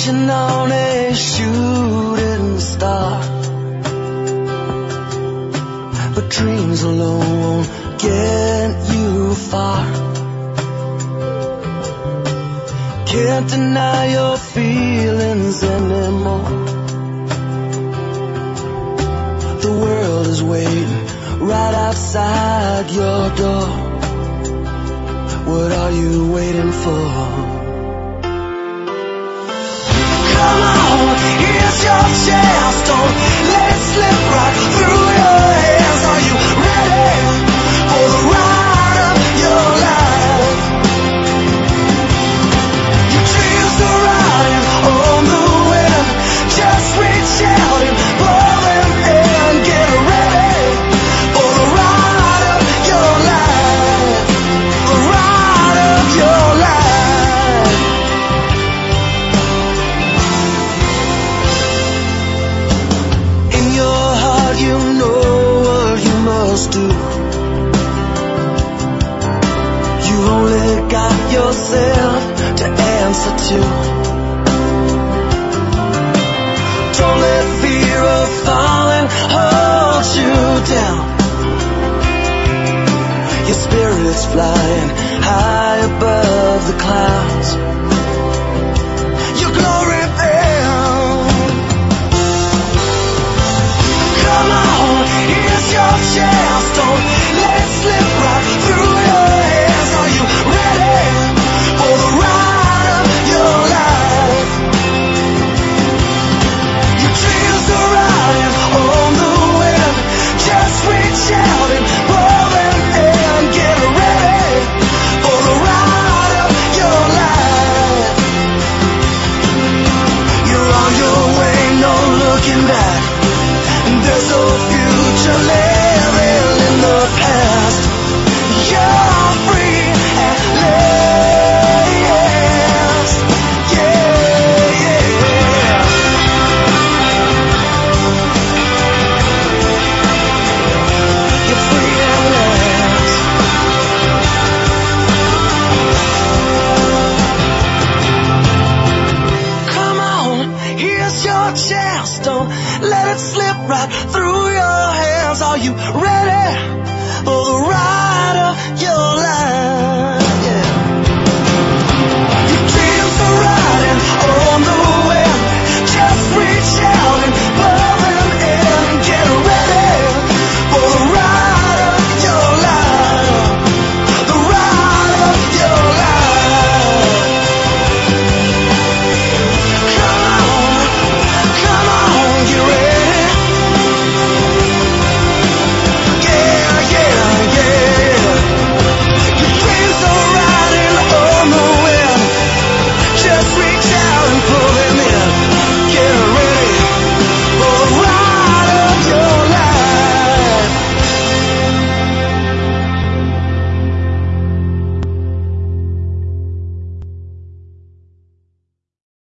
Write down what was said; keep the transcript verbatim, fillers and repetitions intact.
wishing on a shooting star, but dreams alone won't get you far. Can't deny your feelings anymore. The world is waiting right outside your door. What are you waiting for? Come on, here's your chance. Don't let it slip right through your hands. Are you ready for the ride of your life? Your dreams are riding on the wind. Just reach out and blow them in. Get ready for the ride of your life. The ride of your life. In your heart you know what you must do. You only got yourself to answer to. Don't let fear of falling hold you down. Your spirit's flying high above the clouds. Your glory bound. Come on, here's your chance. Don't let it slip right through your hands. Are you ready for the ride of your life? Your dreams are riding on the wind. Just reach out and blow them in. Get ready for the ride of your life. You're on your way, no looking back. There's no future living in the past. You're free at last. Yeah, yeah. You're free at last. Come on, here's your chance. Don't let it slip right through your hands. Are you ready for the ride of your life?